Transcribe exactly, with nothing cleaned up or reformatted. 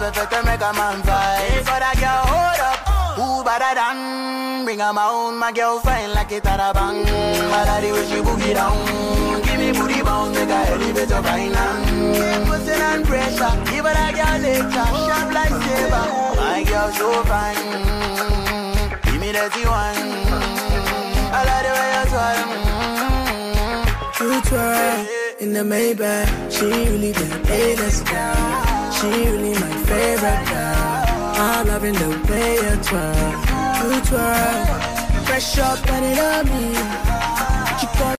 me fit to make a man fight. But I get hold up, who better than? Bring her my own, my girl fine like it at a bang. My daddy wish you boogie down. Give me booty bounce, make her elevate your finance. Pussing and pressure, give her that girl later. Sharp like saber, my girl so fine. Give me that one. I like the way you twirl. You twirl in the Maybach. She really the A-list girl. She really my favorite girl. I'm loving the way you twirl. You twirl, fresh up and it on me.